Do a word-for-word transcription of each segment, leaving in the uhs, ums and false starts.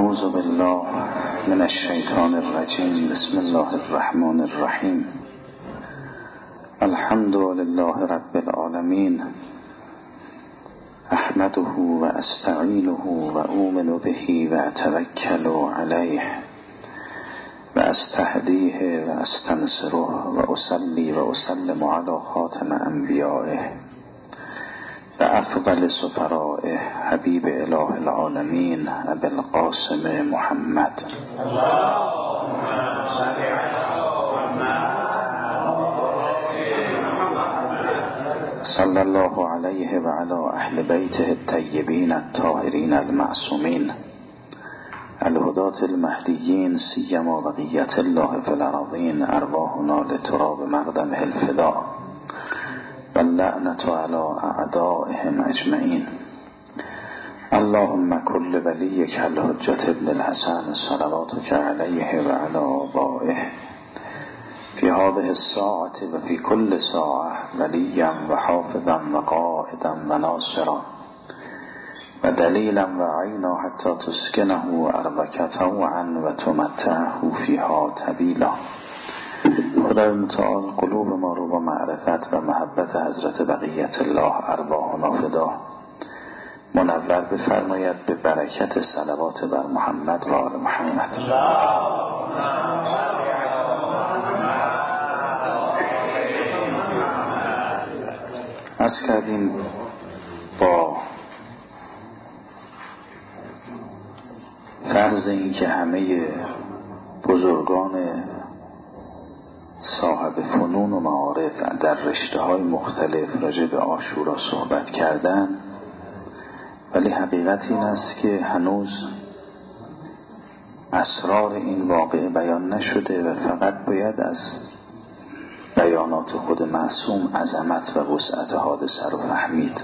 اعوذ بالله من الشیطان الرجیم. بسم الله الرحمن الرحیم. الحمد لله رب العالمین. احمده و استعینه و اؤمن به و اتوکل علیه و استهدیه و استنصره و اصلی و اسلم علی خاتم انبیائه و افضل سفرائه حبیب اله العالمین ابی القاسم محمد صلی الله علیه و علی اهل بیته الطیبین الطاهرین المعصومین الهداة المهدیین سیما بقیة الله فی الارضین ارواحنا لتراب مقدمه الفداء واللعنة على اعدائهم اجمعین. اللهم كل وليك الحجة ابن الحسن صلواتك عليه وعلى آبائه في هذه الساعة وفي كل ساعة وليا وحافظا وقائدا وناصرا ودليلا وعينا حتى تسكنه أرضك طوعا وتمتعه فيها طويلا. خدای متعال قلوب ما رو با معرفت و محبت حضرت بقیت الله ارواحنا فدا منور بفرماید به برکت صلوات بر محمد و آل محمد. از کردیم با فرض این که همه بزرگان صاحب فنون و معارف در رشته های مختلف راجع به عاشورا صحبت کردن، ولی حقیقت این است که هنوز اسرار این واقعه بیان نشده و فقط باید از بیانات خود معصوم عظمت و وسعت حادثه رو فهمید.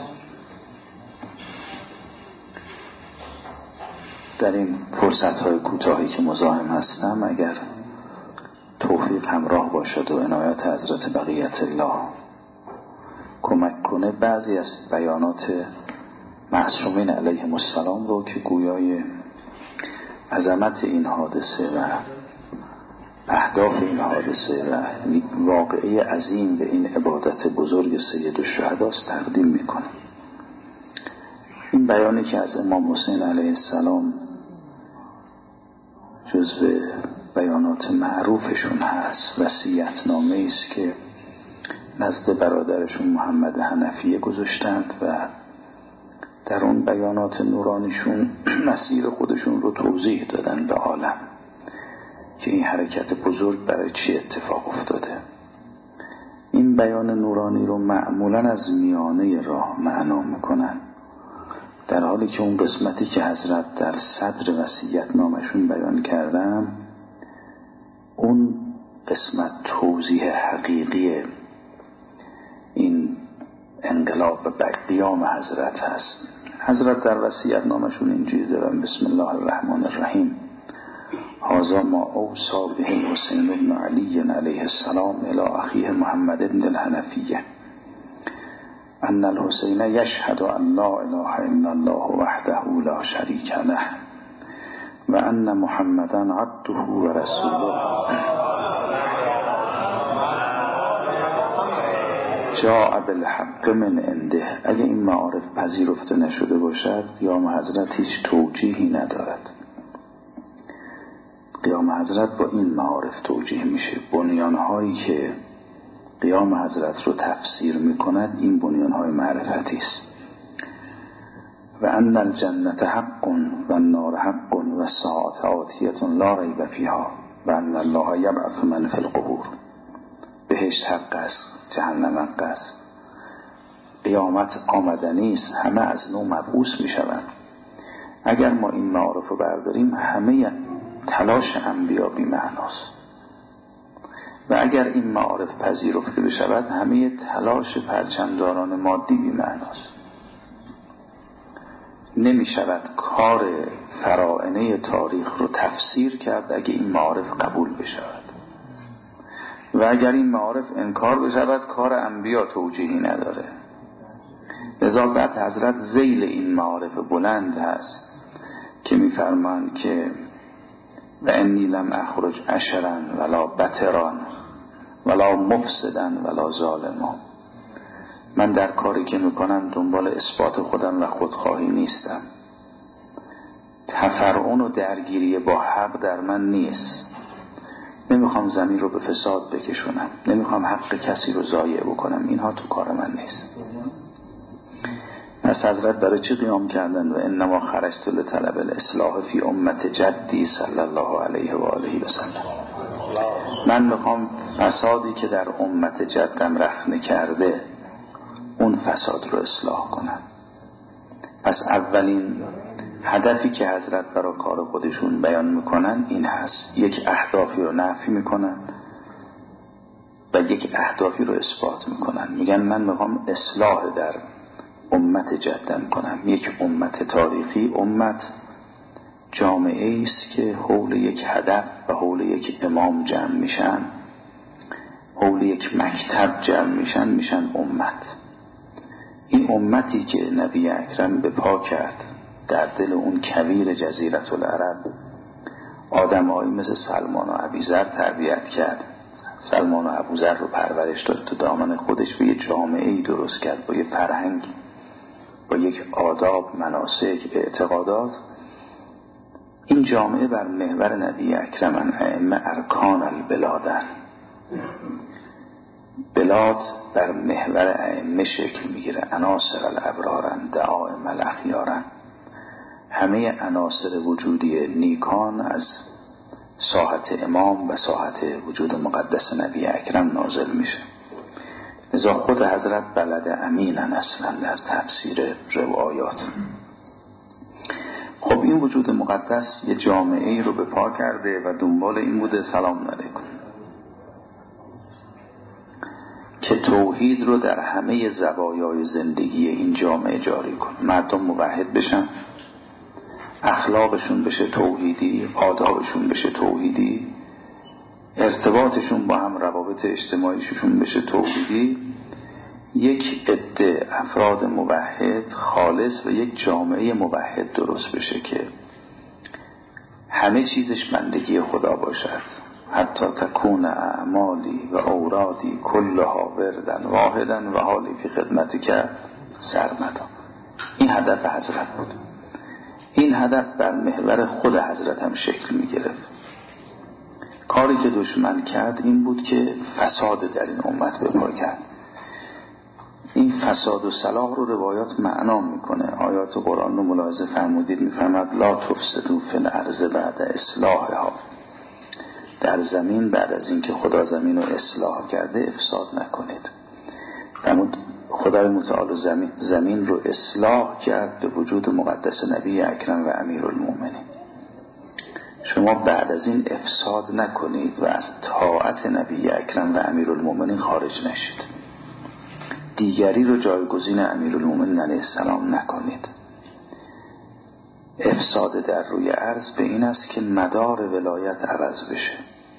در این فرصت های کوتاهی که مزاحم هستم اگر توفیق همراه باشد و عنایت حضرت بقیت الله کمک کنه بعضی از بیانات معصومین علیهم السلام رو که گویای عظمت این حادثه و اهداف این حادثه و واقعه عظیم به این عبادت بزرگ سید الشهدا تقدیم میکنم. این بیانی که از امام حسین علیه السلام جزو بیانات معروفشون هست، وصیت‌نامه است که نزد برادرشون محمد حنفیه گذاشتند و در اون بیانات نورانیشون مسیر خودشون رو توضیح دادن به عالم که این حرکت بزرگ برای چی اتفاق افتاده. این بیان نورانی رو معمولا از میانه راه معنا میکنن، در حالی که اون قسمتی که حضرت در صدر وصیت‌نامشون بیان کردن اون قسمت توضیح حقیقی این انقلاب و قیام حضرت هست. حضرت در وصیت‌نامشون اینجوری دارن: بسم الله الرحمن الرحیم. هذا ما اوصى به حسین بن علی علیه السلام الی اخیه محمد بن الحنفیه ان الحسین یشهد ان لا اله الا الله وحده لا شریک له و ان محمدا عبده و رسوله جاء بالحق من عنده. اگه این معارف پذیرفته نشده باشد قیام حضرت هیچ توجیهی ندارد. قیام حضرت با این معارف توجیه میشه. بنیانهایی که قیام حضرت رو تفسیر میکند این بنیانهای معرفتی است. و ان الجنت حق و النار حق و الساعة آتیة لا ریب فیها و ان الله یبعث من فی القبور. بهشت حق است، جهنم حق است، قیامت آمدنی است، همه از نو مبعوث میشوند. اگر ما این معارف رو برداریم همه تلاش انبیا بی معناست و اگر این معارف پذیرفته بشود همه تلاش پرچمداران مادی بی معناست. نمی شود کار فراعنه تاریخ رو تفسیر کرد اگه این معارف قبول بشود و اگر این معارف انکار بشود کار انبیا توجیهی نداره. لذا بعد حضرت ذیل این معارف بلند هست که میفرمایند که و انی لم اخرج عشرا ولا بتران ولا مفسدا ولا ظالما. من در کاری که میکنم دنبال اثبات خودم و خودخواهی نیستم. تفرعون و درگیری با حق در من نیست. نمیخوام زمین رو به فساد بکشونم، نمیخوام حق کسی رو ضایع بکنم. اینها تو کار من نیست. پس حضرت برای چی قیام کردن؟ و انما خرجت لطلب الاصلاح فی امت جدی صلی الله علیه و آله و سلم. من میخوام فسادی که در امت جدم رخنه کرده اون فساد رو اصلاح کنم. پس اولین هدفی که حضرت برای کار خودشون بیان میکنن این هست: یک اهدافی رو نفی میکنن و یک اهدافی رو اثبات میکنن. میگن من میخوام اصلاح در امت جدم کنم. یک امت تاریخی، امت جامعه است که حول یک هدف و حول یک امام جمع میشن، حول یک مکتب جمع میشن، میشن امت. این امتی که نبی اکرم به پا کرد در دل اون کویر جزیره العرب آدمایی مثل سلمان و ابوذر تربیت کرد. سلمان و ابوذر رو پرورش داد، تو دامن خودش به یه جامعه‌ای درست کرد با یه فرهنگ، با یک آداب، مناسک، اعتقادات. این جامعه بر محور نبی اکرم ائمه ارکان البلادن. بلاد بر محور ائمه شکل میگیره. عناصر الابرارن، دعائم الاخیارن. همه عناصر وجودی نیکان از ساحت امام و ساحت وجود مقدس نبی اکرم نازل میشه. لذا خود حضرت بلد امینن اصلا در تفسیر روایات. خب این وجود مقدس یه جامعه رو به پا کرده و دنبال این بوده سلام علیکم که توحید رو در همه زوایای زندگی این جامعه جاری کن. مردم موحد بشن، اخلاقشون بشه توحیدی، آدابشون بشه توحیدی، ارتباطشون با هم، روابط اجتماعیشون بشه توحیدی. یک عده افراد موحد خالص و یک جامعه موحد درست بشه که همه چیزش بندگی خدا باشد. حتی تکون اعمالی و اورادی کلها وردن واحدن و حالی فی خدمتی که سرمدا. این هدف حضرت بود. این هدف بر محور خود حضرت هم شکل می گرفت. کاری که دشمن کرد این بود که فساد در این امت به پا کرد. این فساد و صلاح رو روایات معنا میکنه. آیات قرآن رو ملاحظه فرمودید، میفرماد لا تفسدوا فی الارض بعد اصلاحها. در زمین بعد از اینکه خدا زمین رو اصلاح کرده افساد نکنید. فرمود خدای متعال زمین, زمین رو اصلاح کرد به وجود مقدس نبی اکرم و امیرالمومنین. شما بعد از این افساد نکنید و از طاعت نبی اکرم و امیرالمومنین خارج نشید. دیگری رو جایگزین امیرالمومنین علیه السلام نکنید. افساد در روی ارض به این است که مدار ولایت عوض بشه.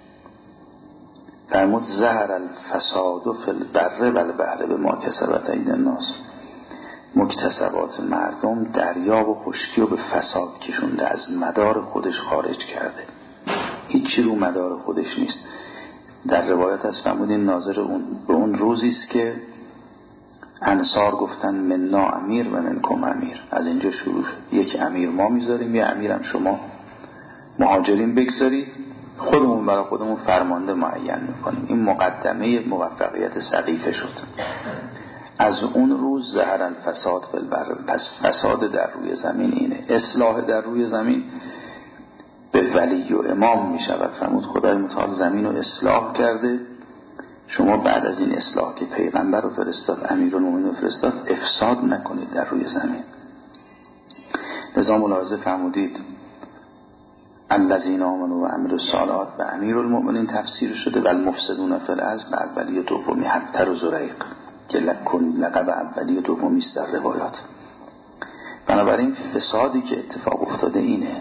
فرمود ظهر الفساد فی البر و البحر بما کسبت ایدی الناس. مکتسبات مردم دریا و خشکی رو به فساد کشونده، از مدار خودش خارج کرده. هیچی رو مدار خودش نیست. در روایت از فرمودین ناظر اون به اون روزی است که انصار گفتن مننا امیر و منکم امیر. از اینجا شروع شد. یک امیر ما میذاریم، یه امیرم شما مهاجرین بگذارید، خودمون برای خودمون فرمانده معین میکنیم. این مقدمه موفقیت سقیفه شد. از اون روز ظهر الفساد فی البر. پس فساد در روی زمین اینه. اصلاح در روی زمین به ولی و امام میشود. فرمود خدای متعال زمین رو اصلاح کرده، شما بعد از این اصلاح که پیغمبر رو فرستاد، امیرالمومنین رو فرستاد، افساد نکنید در روی زمین. لذا ملاحظه فرمودید الذین آمنوا و عملوا الصالحات به امیرالمومنین تفسیر شده و المفسدون فی الارض به اولی و دومی حتی و زریق که لقب اولی و دومی است در روایات. بنابراین فسادی که اتفاق افتاده اینه.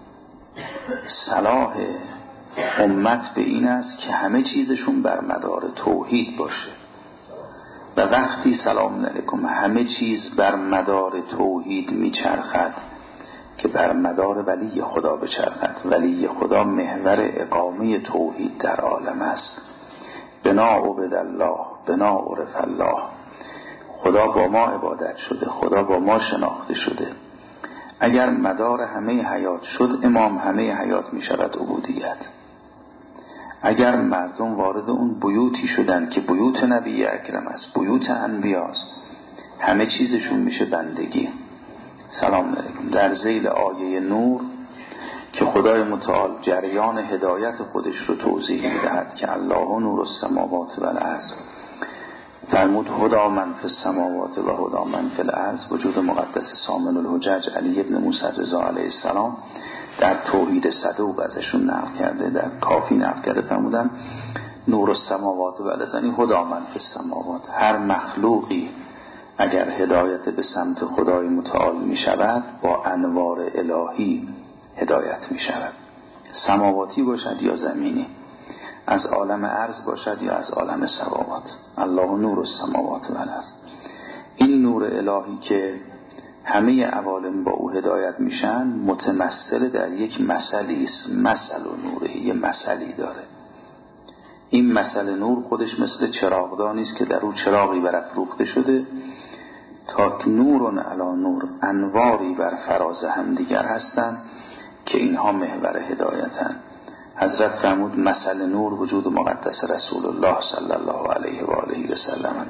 صلاح امت به این است که همه چیزشون بر مدار توحید باشه و وقتی سلام علیکم همه چیز بر مدار توحید میچرخد که بر مدار ولی خدا بچرخد. ولی خدا محور اقامه توحید در عالم است. بنا عبد الله بنا عرف الله. خدا با ما عبادت شده، خدا با ما شناخته شده. اگر مدار همه حیات شد امام، همه حیات می شود عبودیت. اگر مردم وارد اون بیوتی شدن که بیوت نبی اکرم است، بیوت انبیاست، همه چیزشون میشه بندگی. سلام علیکم. در ذیل آیه نور که خدای متعال جریان هدایت خودش رو توضیح میدهد که الله نور السماوات و الارض، فرمود هدا من فی السماوات و هدا من فی الارض. وجود مقدس سامن الحجج علی ابن موسی رضا علیه السلام در توحید صدوق ازشون نقل کرده، در کافی نقل کرده، فرمودن نور السماوات و الارض یعنی هدا من فی السماوات. هر مخلوقی اگر هدایت به سمت خدای متعال می شود با انوار الهی هدایت می شود، سماواتی باشد یا زمینی، از عالم ارض باشد یا از عالم سماوات. الله نور السماوات و الارض. این نور الهی که همه عوالم با او هدایت میشن متمثل در یک مثلی است. مثل و نوره، یه مثلی داره. این مثل نور خودش مثل چراغدانی است که در او چراغی برافروخته شده تا نور علی نور، انواری بر فراز هم دیگر هستند که اینها محور هدایتند. حضرت فرمود مثل نور وجود مقدس رسول الله صلی الله علیه و آله و سلم.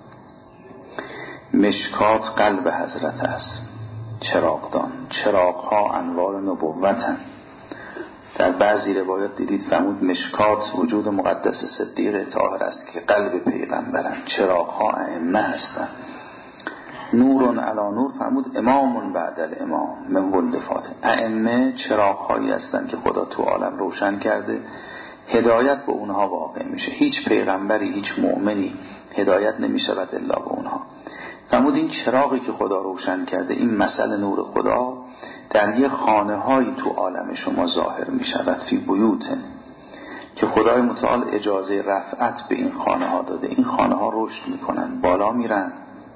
مشکات قلب حضرت است، چراغدان. چراغها انوار نبوتند. در بعضی روایات دیدید فرمود مشکات وجود مقدس صدیق طاهر است که قلب پیغمبرند. چراغها ائمه هستند. نور علی نور فرمود امام بعد الامام من ولد فاطمه. ائمه چراغهایی هستند که خدا تو عالم روشن کرده، هدایت به اونها واقع میشه. هیچ پیغمبری، هیچ مؤمنی هدایت نمیشود الا به اونها. فرمود این چراغی که خدا روشن کرده، این مثل نور خدا در یه خانه هایی تو عالم شما ظاهر می شود، فی بیوت، که خدای متعال اجازه رفعت به این خانه ها داده. این خانه ها رشد می کنن، بالا میرن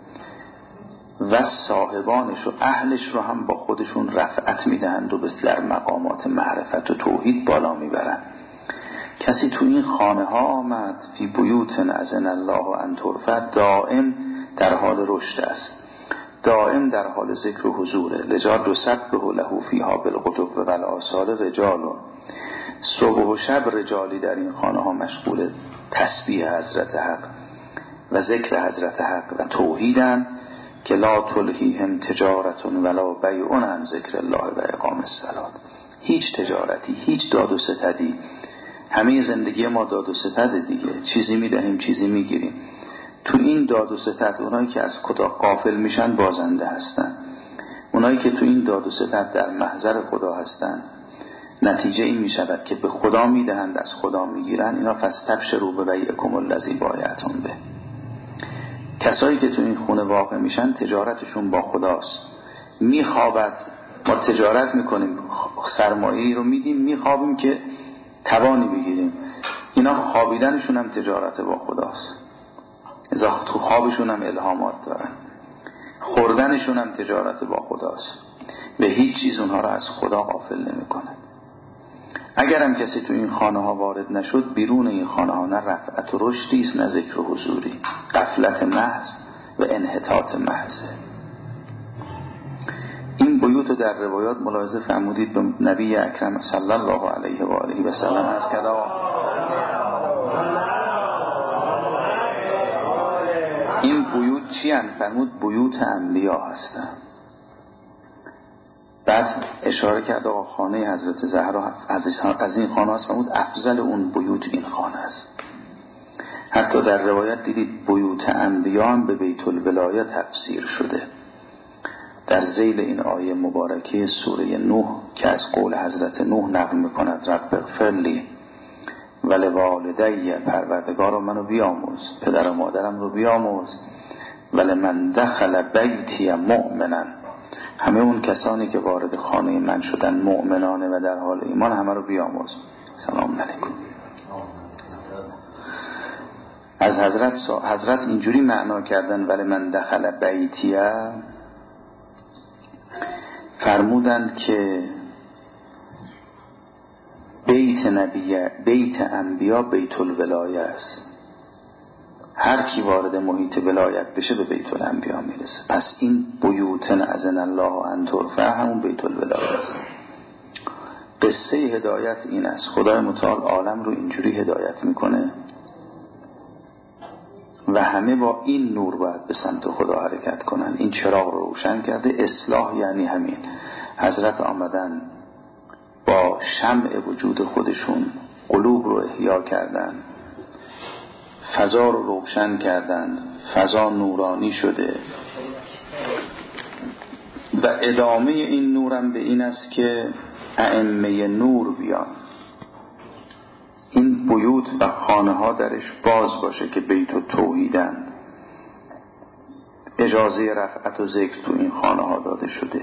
و صاحبانش و اهلش رو هم با خودشون رفعت می دهند و به در مقامات معرفت و توحید بالا می برند. کسی تو این خانه ها آمد، فی بیوت اذن الله ان ترفع، دائم در حال رشد است، دائم در حال ذکر و حضوره. لجا یسبح له فیها بالغدو و الآصال رجال. صبح و شب رجالی در این خانه ها مشغول تسبیح حضرت حق و ذکر حضرت حق و توحیدن که لا تلهیهم تجارت ولا بیع عن ذکر الله و اقام الصلاة. هیچ تجارتی، هیچ داد و ستدی. همه زندگی ما داد و ستد دیگه، چیزی میدهیم چیزی میگیریم. تو این داد و ستد اونایی که از خدا غافل میشن بازنده هستن. اونایی که تو این داد و ستد در محضر خدا هستن، نتیجه این میشود که به خدا میدهند از خدا میگیرن. اینا فاستبشروا ببیعکم الذی بایعتم به. کسایی که تو این خونه واقع میشن تجارتشون با خداست. میخوابد، ما تجارت میکنیم، سرمایه‌ای رو میدیم، میخوابیم که توانی بگیریم. اینا خوابیدنشون هم تجارت با خداست. ازا تو خوابشون هم الهامات دارن، خوردنشون هم تجارت با خداست. به هیچ چیز اونها را از خدا غافل نمیکنه. اگر هم کسی تو این خانه ها وارد نشد، بیرون این خانه ها نه رفعت و رشدی است، نه ذکر و حضوری، غفلت محض و انحطاط محضه. این بیوت در روایات ملاحظه فرمودید به نبی اکرم صلی الله علیه و آله و سلم از کدا این بیوت چی هستند؟ فرمود بیوت انبیا هستند. بعد اشاره کرد آقا خانه حضرت زهرا از این خانه هست، فرمود افضل اون بیوت این خانه است. حتی در روایت دیدید بیوت انبیا هم به بیت الولایه تفسیر شده. در ذیل این آیه مبارکه سوره نوح که از قول حضرت نوح نقل میکند رب اغفر لی ولوالدی، پروردگارا منو بیامرز، پدر و مادرم رو بیامرز، ولمن دخل بیتی مؤمنا، همه اون کسانی که وارد خانه من شدن مؤمنانه و در حال ایمان، همه رو بیامرز. سلام علیکم. از حضرت حضرت اینجوری معنا کردن ولمن دخل بیتیه، فرمودند که بیت نبی بیت انبیا بیت الولایه است. هر کی وارد محیط ولایت بشه به بیت الانبیا میرسه. پس این بیوتن اذن الله ان ترفع همون بیت الولایه است. قصه هدایت این است. خدای متعال عالم رو اینجوری هدایت میکنه و همه با این نور باید به سمت خدا حرکت کنن. این چراغ رو روشن کرده. اصلاح یعنی همین. حضرت آمدن با شمع وجود خودشون قلوب رو احیا کردن، فضا رو روشن کردند، فضا نورانی شده و ادامه این نورم به این است که ائمه نور بیان، این بیوت و خانه ها درش باز باشه که بیت و توحیدند. اجازه رفعت و ذکر تو این خانه ها داده شده.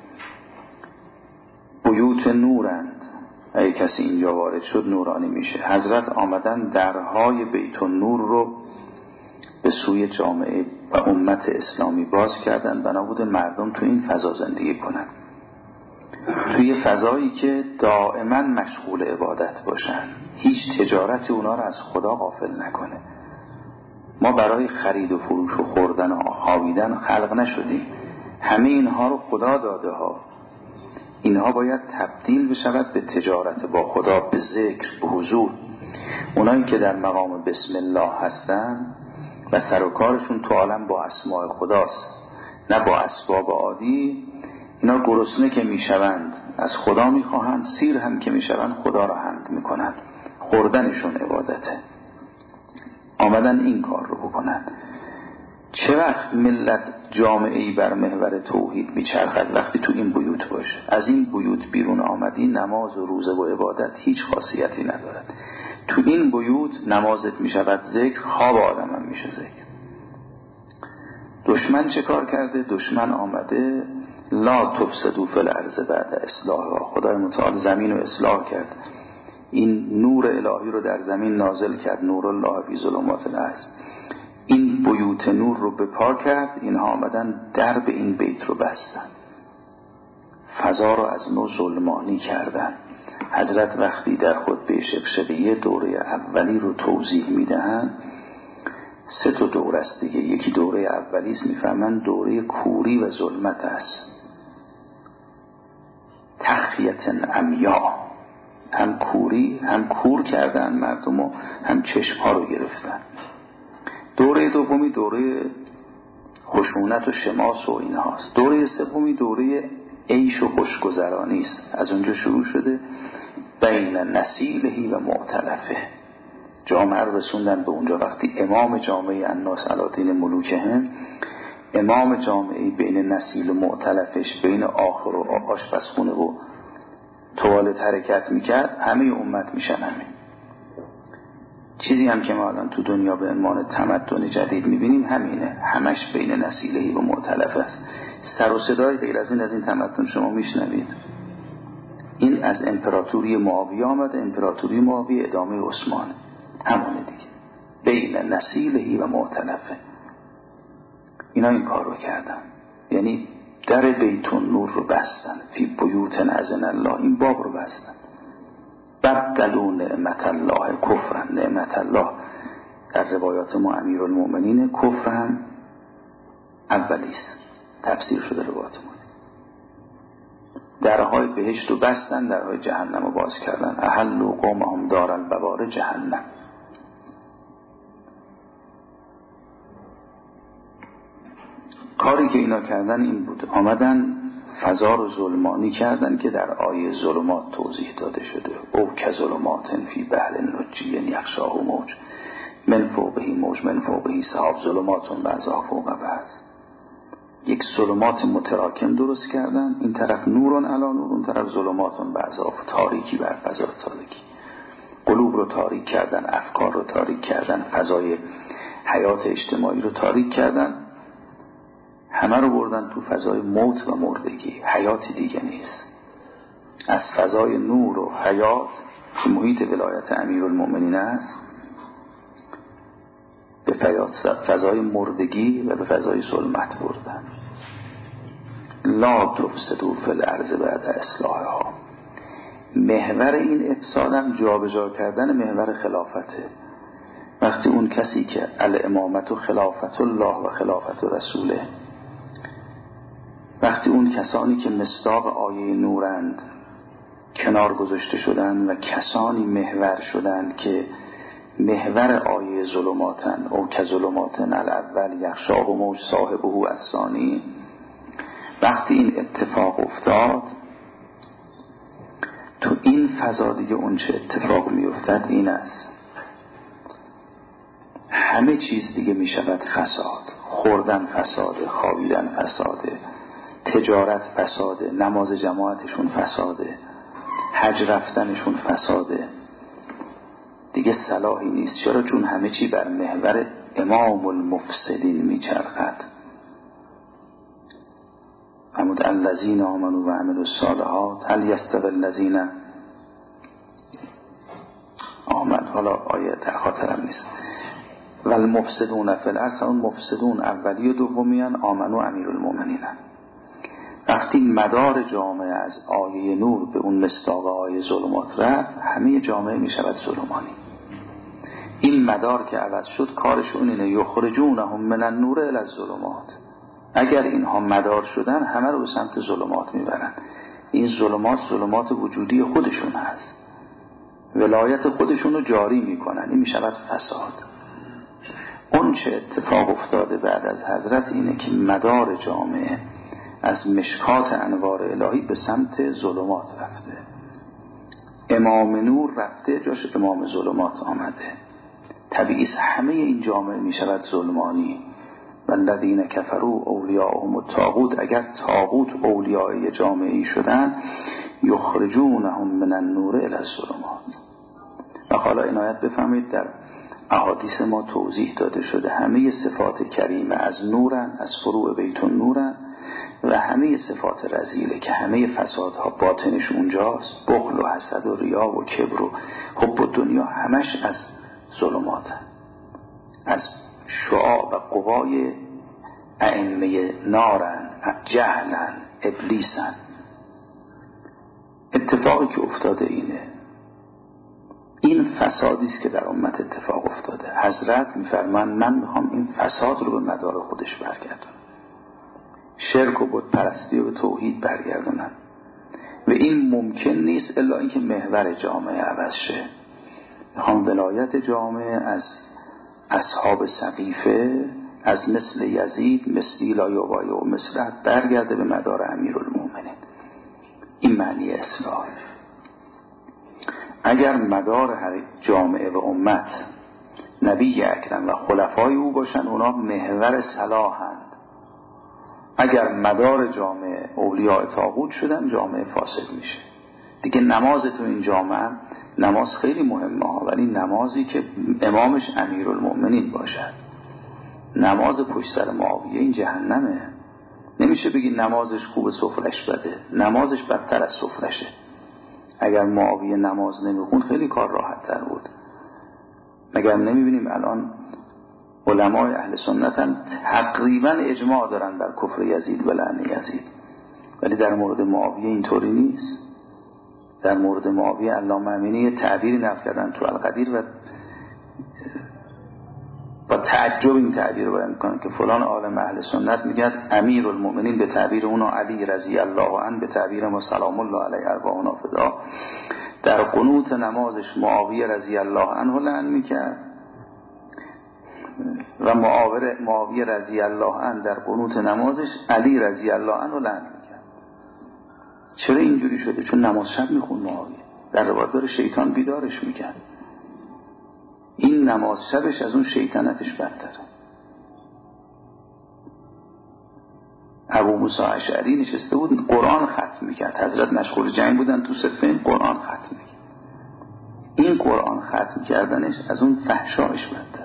بیوت نورند. اگه کسی اینجا وارد شد نورانی میشه. حضرت آمدن درهای بیت النور رو به سوی جامعه و امت اسلامی باز کردن، بنا بوده مردم تو این فضا زندگی کنن، توی فضایی که دائما مشغول عبادت باشن، هیچ تجارتی اونا رو از خدا غافل نکنه. ما برای خرید و فروش و خوردن و خوابیدن خلق نشدیم. همه اینها رو خدا داده ها. اینها باید تبدیل بشود به تجارت با خدا، به ذکر، به حضور. اونایی که در مقام بسم الله هستن و سر و کارشون تو عالم با اسماء خداست نه با اسباب عادی، اینا گرسنه که میشوند از خدا میخواهند، سیر هم که میشوند خدا را حمد میکنند. خوردنشون عبادته. آمدن این کار رو بکنن. چه وقت ملت جامعه‌ای بر محور توحید میچرخد؟ وقتی تو این بیوت باشه. از این بیوت بیرون آمدی، نماز و روزه و عبادت هیچ خاصیتی ندارد. تو این بیوت نمازت میشود ذکر، خواب آدم هم میشه ذکر. دشمن چه کار کرده؟ دشمن آمده لا تفسدوا فی الارض بعد اصلاحها. خدای متعال زمین رو اصلاح کرد، این نور الهی رو در زمین نازل کرد، نور الله فی ظلمات الارض. این بیوت نور رو به پا کرد. اینها آمدن درب این بیت رو بستن، فضا رو از نو ظلمانی کردن. حضرت وقتی در خطبه شقشقیه دوره اولی رو توضیح میدهن، سه تا دوره است دیگه. یکی دوره اولی است، میفهمن دوره کوری و ظلمت است. تخیت عمیا، هم کوری هم کور کردن مردم و هم چشمها رو گرفتن. دوره دومی دوره خشونت و شماس و اینهاست. دوره سومی دوره عیش و خوشگذرانی است. از اونجا شروع شده بین نسیلهی و معتلفه. جامعه رو رسوندن به اونجا. وقتی امام جامعه الناس علی ملوکهم، امام جامعه بین نسیل و معتلفش، بین آخر و آشپزخونه و توالت حرکت میکرد، همه امت میشن همین. چیزی هم که ما الان تو دنیا به عنوان تمدن جدید میبینیم همینه، همش بین نسیلهی و معتلف است. سر و صدای غیر از این از این تمدن شما میشنوید. این از امپراتوری معاویه آمده. امپراتوری معاویه ادامه عثمان، همونه دیگه، بین نسیلهی و معتلفه. اینا این کار رو کردن، یعنی در بیت النور رو بستن. فی بیوت اذن الله، این باب رو بستن. بدلوا نعمت الله کفرا. نعمت الله در روایات ما امیرالمؤمنین، کفر هم اولیست، تفسیر شده روایات ما. درهای بهشت رو بستن، درهای جهنم رو باز کردن. احلوا قومهم دار البوار جهنم. کاری که اینا کردن این بود، آمدن فضا رو ظلمانی کردن که در آیه ظلمات توضیح داده شده. او که ظلمات فی بحر لجی یغشاه موج من فوقه موج من فوقه سحاب ظلمات بعضها فوق بعض. یک ظلمات متراکم درست کردن، این طرف نورون علی نور، اون طرف ظلمات بعضها، تاریکی بر فضا تاریکی. قلوب رو تاریک کردن، افکار رو تاریک کردن، فضای حیات اجتماعی رو تاریک کردن. همه رو بردن تو فضای موت و مردگی، حیاتی دیگه نیست. از فضای نور و حیات که محیط ولایت امیرالمؤمنین است به فضای مردگی و به فضای ظلمت بردن. لا تفسدوا فی الارض بعد اصلاحها. محور این افسادم جابجا کردن محور خلافته. وقتی اون کسی که الامامت و خلافت الله و خلافت رسوله، وقتی اون کسانی که مصداق آیه نورند کنار گذاشته شدن و کسانی محور شدند که محور آیه ظلماتن او که ظلماتن الاول یخشاه و موج صاحبه از ثانی، وقتی این اتفاق افتاد تو این فضا دیگه اون چه اتفاق می افتد این است، همه چیز دیگه می شود فساد. خوردن فساده، خوابیدن فساده، تجارت فساده، نماز جماعتشون فساده، حج رفتنشون فساده، دیگه صلاحی نیست. چرا؟ چون همه چی بر محور امام المفسدین می چرخد. فرمود الذین آمنوا و عملوا الصالحات هل یستوی الذین آمنوا، حالا آیه در خاطرم نیست، و المفسدون فی الارض، اون مفسدون اولی و دومی ان، آمنوا امیرالمؤمنین. وقتی مدار جامعه از آیه نور به اون مصداق آیه ظلمات رفت، همه جامعه می شود ظلمانی. این مدار که عوض شد کارشون اینه یخرجونهم من النور الی الظلمات. اگر اینها مدار شدن همه رو به سمت ظلمات میبرن. این ظلمات ظلمات وجودی خودشون هست، ولایت خودشون رو جاری میکنن، این میشود فساد. اون چه اتفاق افتاده بعد از حضرت اینه که مدار جامعه از مشکات انوار الهی به سمت ظلمات رفته. امام نور رفته جاش امام ظلمات آمده. طبیعی همه این جامعه میشود ظلمانی. والذین کفروا اولیاءهم الطاغوت. اگر طاغوت اولیای جامعه‌ای شدن، یخرجونهم من النور الی الظلمات. و حالا عنایت بفهمید در احادیث ما توضیح داده شده همه صفات کریمه از نورن، از فروع بیت نورن، و همه صفات رذیله که همه فسادها باطنش اونجاست، بخل و حسد و ریا و کبر و حب و دنیا، همش از ظلماتن، از شعاع و قوای ائمه نارن، جهلن، ابلیسن. اتفاقی که افتاده اینه، این فسادی است که در امت اتفاق افتاده. حضرت میفرمان من میخوام این فساد رو به مدار خودش برگردونم، شرک و بت پرستی رو به توحید برگردونم، و این ممکن نیست الا اینکه محور جامعه عوض شه. میخوام ولایت جامعه از اصحاب سقیفه، از مثل یزید، مثل لایوبای و مثل برگرده به مدار امیرالمؤمنین. این معنی اصلاح. اگر مدار هر جامعه و امت نبی اکرم و خلفای او باشن، اونا محور صلاحند. اگر مدار جامعه اولیاء طاغوت شدن، جامعه فاسد میشه. دیگه نماز تو این جامعه نماز خیلی مهمه ها، ولی نمازی که امامش امیرالمؤمنین باشد. نماز پشت سر معاویه این جهنمه. نمیشه بگی نمازش خوب سفرش بده، نمازش بدتر از سفرشه. اگر معاویه نماز نمیخوند خیلی کار راحت تر بود. مگر نمیبینیم الان علمای اهل سنت هم تقریبا اجماع دارن بر کفر یزید و لعن یزید، ولی در مورد معاویه اینطوری نیست. در مورد معاویه علامه امینی تعبیری نقل کردن تو القدیر و با تعجب این تعبیر رو بیان میکنن که فلان عالم اهل سنت میگه امیرالمؤمنین به تعبیر اونو علی رضی الله عنه، به تعبیر ما سلام الله علیه ارواحنا فدا، در قنوت نمازش معاویه رضی الله عنه لعن میکرد و معاویه رضی الله عنه در قنوت نمازش علی رضی الله عنه لعن میکرد. چرا اینجوری شده؟ چون نماز شب میخوند معاویه. در روایت داره شیطان بیدارش میکرد. این نماز شبش از اون شیطنتش بدتره. ابو موسی اشعری نشسته بود قرآن ختم میکرد، حضرت مشغول جنگ بودن تو صفین، قرآن ختم میکرد. این قرآن ختم کردنش از اون فحشایش بدتر.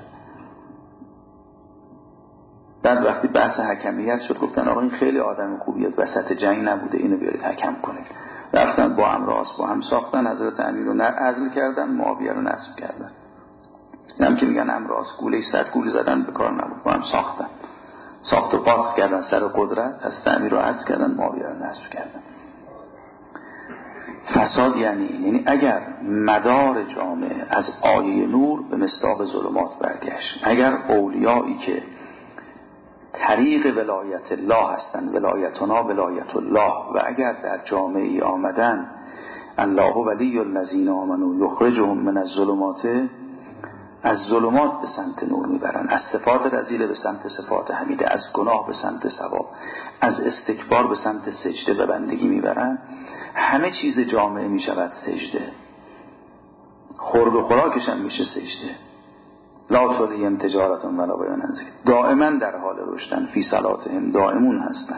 بعد وقتی بحث حکمیت شد گفتن آقا این خیلی آدم خوبیه، وسط جنگ نبوده، اینو بیارید حکم کنید. رفتن با هم راست با هم ساختن، حضرت امیر رو عزل کردن، معاویه رو نصب کردن. این هم که میگن امراض گوله صد گوله زدن به کار نبود، با هم ساختن. ساخت و پاخت کردن سر قدرت، از تعمیر و عرض کردن، معاویه رو نصب کردن. فساد یعنی یعنی اگر مدار جامعه از آیه نور به مصداق ظلمات برگشت، اگر اولیایی که طریق ولایت الله هستند، ولایتنا ولایت الله، و اگر در جامعه ای آمدن الله ولی الذین آمنوا یخرجهم من الظلمات، از ظلمات به سمت نور میبرن، از صفات رذیله به سمت صفات حمیده، از گناه به سمت ثواب، از استکبار به سمت سجده و بندگی میبرن، همه چیز جامعه میشود سجده، خورد و خوراکش هم میشه سجده. لا تلهیهم تجارت ولا بیع عن ذکر، دائما در حال رشدن، فی صلاتهم دائمون هستن.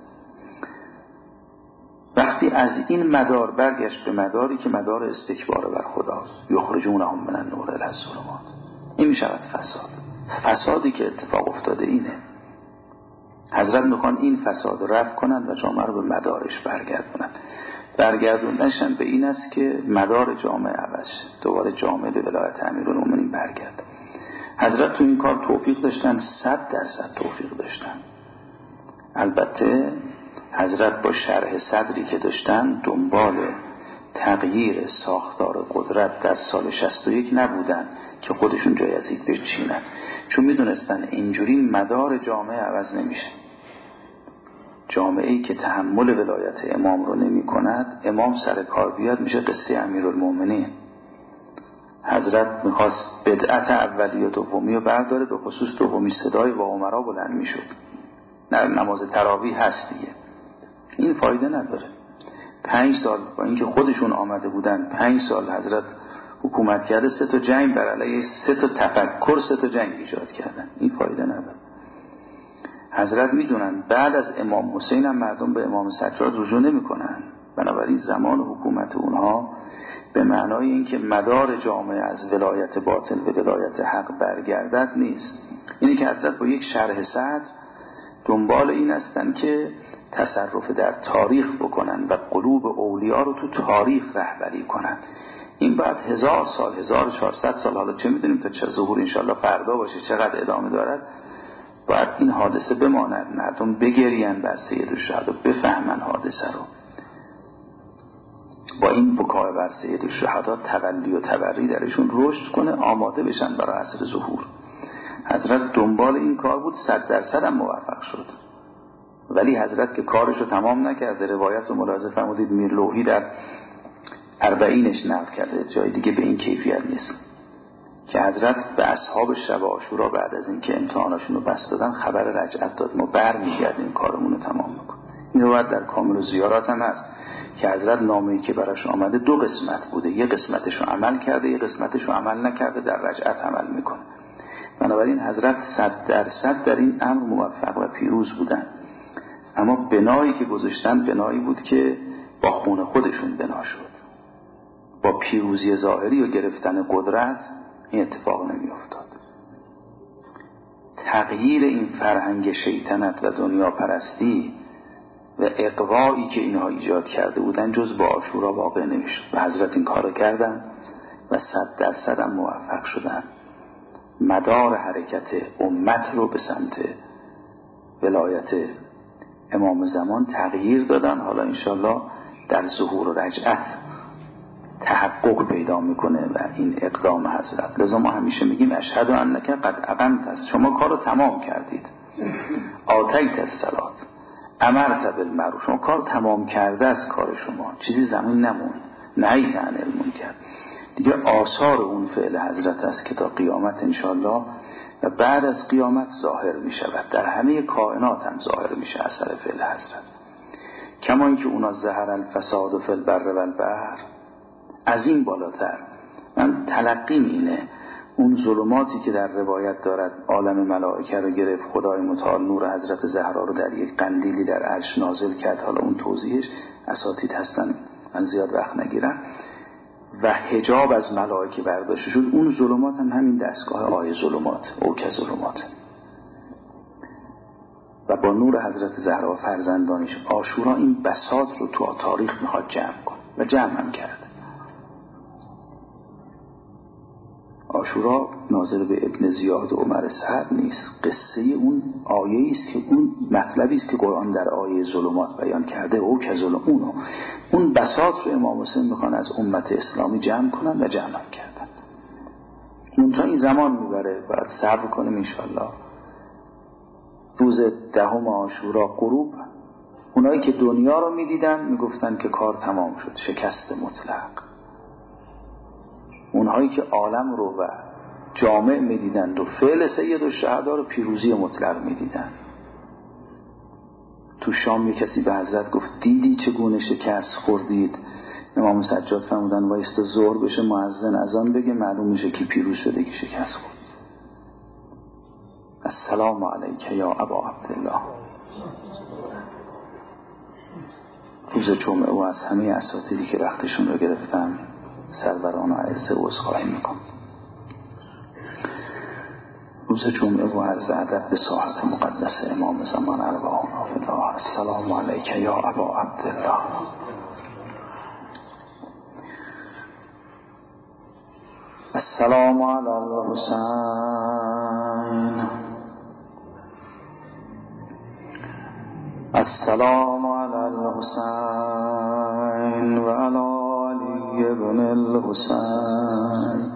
وقتی از این مدار برگشت به مداری که مدار استکبار بر خداست، یخرجونهم من النور الی الظلمات، این میشود فساد. فسادی که اتفاق افتاده اینه. حضرت میخوان این فساد رو رفع کنن و جامعه رو به مدارش برگردونن. برگردوننشن به این است که مدار جامعه عوض شد، دوباره جامعه به ولایت امیرالمومنین برگرد. حضرت تو این کار توفیق داشتن، صد درصد توفیق داشتن. البته حضرت با شرح صدری که داشتن دنبال تغییر ساختار قدرت در سال شصت و یک نبودن که خودشون جای یزید بچینن، چون میدونستن اینجوری مدار جامعه عوض نمیشه. جامعه‌ای که تحمل ولایت امام رو نمی کند، امام سر کار بیاد میشه قصه امیرالمومنین. حضرت میخواست بدعت اولی و دومی رو برداره، به خصوص دومی صدای و عمرا بلند میشد. نماز تراویح هست دیگه، این فایده نداره. پنج سال با اینکه خودشون آمده بودن، پنج سال حضرت حکومت کرده، سه تا جنگ بر علیه سه تا تفکر سه تا جنگ ایجاد کردن، این فایده نداره. حضرت میدونن بعد از امام حسین هم مردم به امام سجاد رجوع نمی کنن، بنابراین زمان حکومت اونها به معنای اینکه مدار جامعه از ولایت باطل به ولایت حق برگردد نیست. اینی که حضرت با یک شرح صدر دنبال این هستن که تصرف در تاریخ بکنن و قلوب اولیا رو تو تاریخ رهبری کنن. این بعد هزار سال، هزار و چهارصد سال، حالا چه میدونیم تا چه ظهور انشالله فردا باشه، چقدر ادامه دارد، باید این حادثه بماند، مردم بگرین بر سید الشهدا، بفهمن حادثه رو. با این بکای بر سید الشهدا تولی و تبری درشون رشد کنه، آماده بشن برای عصر ظهور. حضرت دنبال این کار بود، صد درصد هم موفق شد. ولی حضرت که کارشو تمام نکرده، روایت رو ملاحظه فرمودید میرلوحی در اربعینش نقل کرده، جای دیگه به این کیفیت نیست، که حضرت به اصحاب شب عاشورا بعد از این که امتحاناشون رو بس دادن خبر رجعت داد، ما بر میگردیم کارمون رو تمام میکنیم. این روایت در کامل و زیارات هم هست که حضرت نامه‌ای که براش آمده دو قسمت بوده، یه قسمتش رو عمل کرده، یه قسمتش رو عمل نکرده، در رجعت عمل میکنه. بنابراین حضرت صد درصد در این امر موفق و پیروز بودن، اما بنایی که گذاشتن بنایی بود که با خون خودشون بنا شد. با پیروزی ظاهری و گرفتن قدرت این اتفاق نمی افتاد. تغییر این فرهنگ شیطنت و دنیا پرستی و اقوایی که اینها ایجاد کرده بودن جز با عاشورا واقع نمیشد و حضرت این کارو کردن و صد درصد هم موفق شدن. مدار حرکت امت رو به سمت ولایت امام زمان تغییر دادن. حالا انشالله در ظهور و رجعت تحقق پیدا میکنه و این اقدام حضرت. لذا ما همیشه میگیم اشهد انک قد اقمت است، شما کارو تمام کردید، آتیت الصلات، امرت بالمعروف، شما کار تمام کرده از کار شما، چیزی زمین نموند، نهیت عن المنکر. دیگه آثار اون فعل حضرت است که تا قیامت انشالله و بعد از قیامت ظاهر می شود، در همه کائنات هم ظاهر میشه اثر فعل حضرت. کما اینکه اونا ظهر الفساد فی البر و البحر، از این بالاتر من تلقیم اینه، اون ظلماتی که در روایت دارد عالم ملائکه رو گرفت، خدای متعال نور حضرت زهرا رو در یک قندیلی در عرش نازل کرد، حالا اون توضیحش اساتید هستن من زیاد وقت نگیرم، و حجاب از ملائکه برداشته شد. اون ظلمات هم همین دستگاه آیه ظلمات او که ظلمات و با نور حضرت زهرا و فرزندانش عاشورا این بساط رو تو تاریخ میخواد جمع کن و جمع هم کرد. عاشورا ناظر به ابن زیاد و عمر سعد نیست. قصه اون آیه است که اون مطلبی است که قرآن در آیه ظلمات بیان کرده، او که ظلمونو اون بساط رو امام حسین میخوان از امت اسلامی جمع کنن و جمع کردن. اون تا این زمان میبره، باید صبر کنیم انشالله. روز دهم عاشورا غروب اونایی که دنیا رو میدیدن میگفتن که کار تمام شد، شکست مطلق. اونهایی که عالم رو و جامع میدیدند و فعل سید الشهدا رو پیروزی مطلق میدیدن. تو شام یک کسی به حضرت گفت دیدی چگونه شکست خوردید؟ امام سجاد فرمودن وایستا ظهر بشه مؤذن اذان بگه معلوم میشه کی پیروز شده کی شکست خورد. السلام علیک یا ابا عبدالله. روز جمعه و از همه اساتیدی که وقتشون رو گرفتن سروران و اعزه و عذرخواهی میکنم. روز جمعه و عرض ادب به ساحت مقدس امام زمان ارواحنا فدا. السلام علیک یا ابا عبدالله. السلام علی الحسین. السلام علی الحسین و علی علی ابن الحسین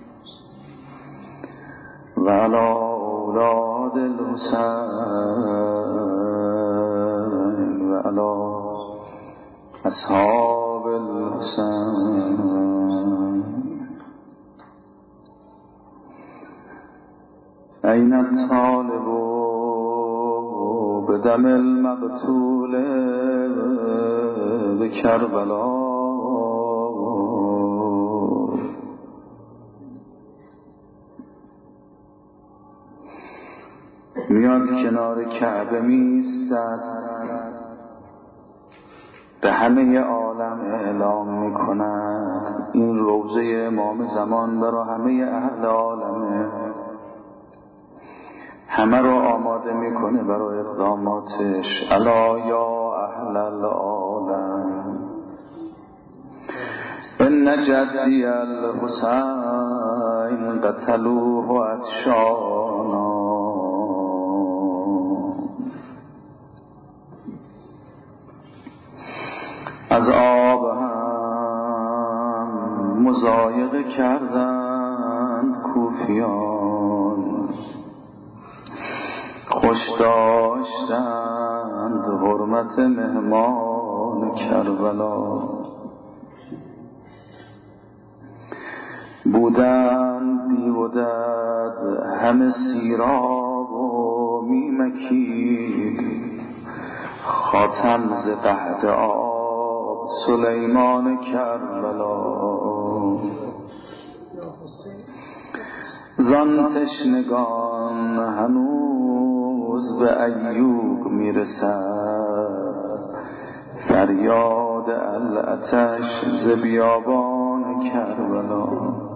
و علی اولاد الحسین و علی اصحاب الحسین. این الطالب بدم المقتول به کربلا. میاد کنار کعبه میستد، به همه عالم اعلام میکند این روضه امام زمان برای همه اهل عالمه، همه رو آماده میکنه برای اقداماتش. الا یا اهل العالم ان جدی الحسین قتلوه عطشانا. از آب هم مضایقه کردند کوفیان، خوش داشتند حرمت مهمان کربلا. بودند دیو و دد همه سیراب و میمکید، خاتم ز قحط آب سلیمان کربلا. زان تشنگان هنوز به ایوب میرسد، فریاد العطش ز بیابان کربلا.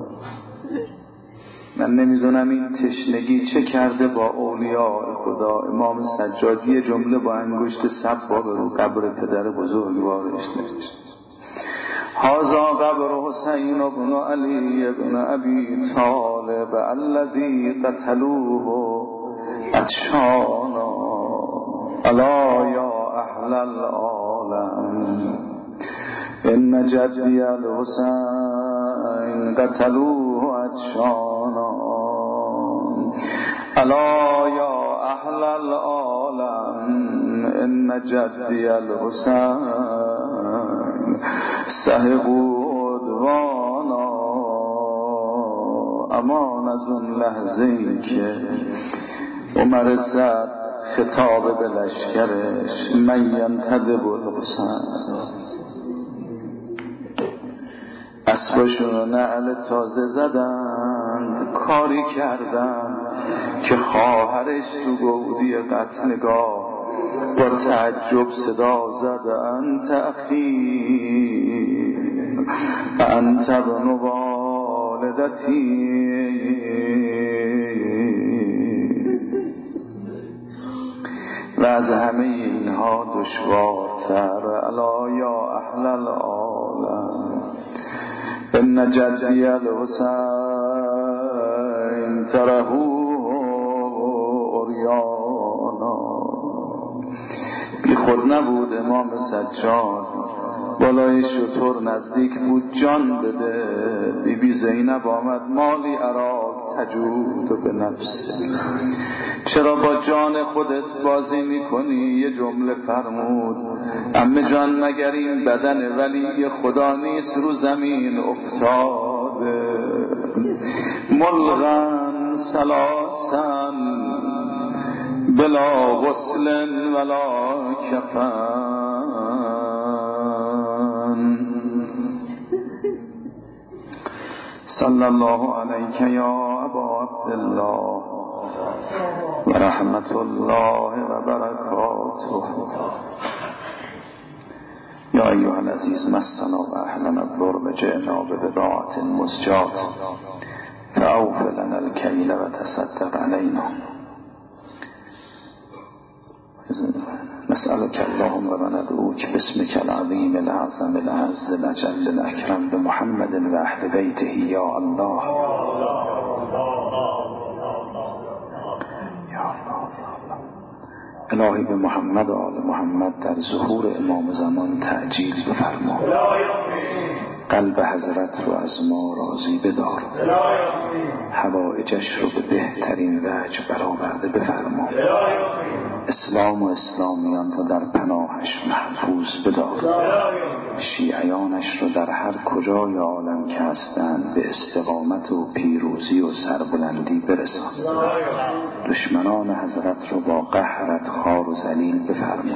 من نمیدونم این تشنگی چه کرده با اولیاء خدا. امام سجادی جمله با انگشت سبا به رو قبر پدر بزرگوارش نوشت هذا قبر حسین ابن علی ابن ابی طالب الذی قتلوه عطشانا. الا یا اهل العالم ان جدی الحسین قتلوه عطشانا. الا یا اهل العالم ان جدی الحسین سحقوا عدوانا. امان از اون لحظه ای که عمر سعد خطاب به لشکرش من ینتدب الحسین، اسباشون نعل تازه زدند، کاری کردن که خواهرش تو گودی قتلگاه با تعجب صدا زد انت اخی انت ابن والدتی. و از همه اینها دشوارتر الا یا اهل العالم ان جدی الحسین تره عریانا. بی خود نبود امام سجاد، بالای شتر نزدیک بود جان بده. بی بی زینب آمد مالی اراک تجود به نفس، چرا با جان خودت بازی میکنی؟ یه جمله فرمود عمه جان مگر این بدن ولی خدا نیست رو زمین افتاده؟ ملغن سلاسن بلا غسل ولا کفن. صلی الله علیک یا ابا عبدالله و رحمت الله و برکاته. یا ایها العزیز مسنا و اهلنا الضر جئنا ببضاعة مزجاة فاوف لنا الکیل و تصدق علینا. نسألك اللهم و ندعوك باسمك العظیم الأعظم الأعز الأجل الأكرم بمحمد و اهل بیته یا الله. الهی به محمد و آل محمد در ظهور امام زمان تعجیل بفرما. قلب حضرت رو از ما راضی بدار، حوائجش رو به بهترین وجه برآورده بفرما. اسلام و اسلامیان رو در پناهش محفوظ بدار. شیعیانش رو در هر کجای عالم که هستند به استقامت و پیروزی و سربلندی برسان. دشمنان حضرت رو با قهرت خوار و ذلیل بفرما.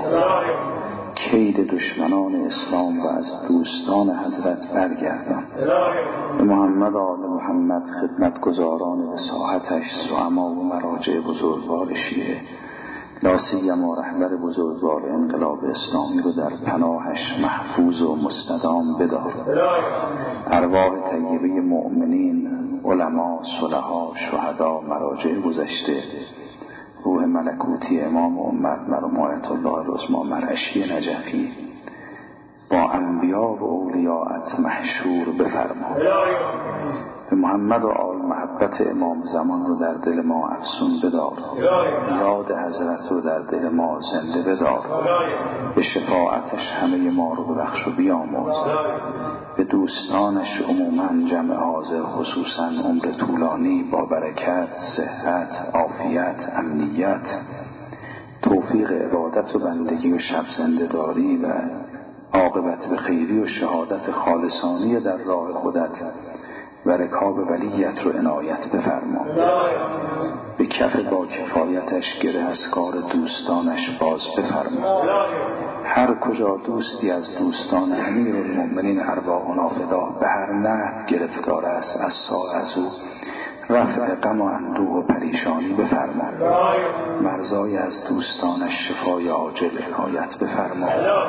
کید دشمنان اسلام و از دوستان حضرت برگردان. به محمد و آل محمد خدمتگزاران وساحتش، زعما و مراجع بزرگوار شیعه، لا سیما رهبر بزرگوار انقلاب اسلامی رو در پناهش محفوظ و مستدام بدار. ارواح طیبه مؤمنین، علما، صلحا، شهدا، مراجع گذشته، روح ملکوتی امام امت مرحوم آیت الله العظمی مرعشی نجفی با انبیا و اولیاءت محشور بفرما. به محمد و آل محبت امام زمان رو در دل ما افسون بدار. یاد حضرت رو در دل ما زنده بدار. به شفاعتش همه ما رو ببخش و بیامرز. به دوستانش عموما جمع حاضر خصوصا عمر طولانی با برکت، صحت، عافیت، امنیت، توفیق عبادت و بندگی و شب زنده داری و عاقبت به خیری و شهادت خالصانه در راه خودت و رکاب ولیت رو عنایت بفرما. به کف با کفایتش گره از کار دوستانش باز بفرما. هر کجا دوستی از دوستان امیرالمؤمنین ارواحنا فدا به هر نحو گرفتار است، از سال از او رفع غم و اندوه و پریشانی بفرما. مرزای از دوستانش شفای عاجل عنایت بفرما.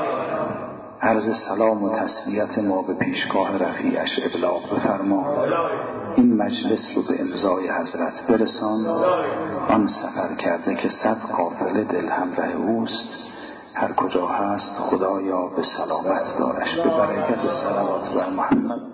عرض سلام و تسلیت ما به پیشگاه رفیعش ابلاغ بفرما. این مجلس رو به امضای حضرت برسان. آن سفر کرده که صد قافله دل همراه اوست، هر کجا هست خدایا به سلامت دارش. به برکت صلوات بر محمد.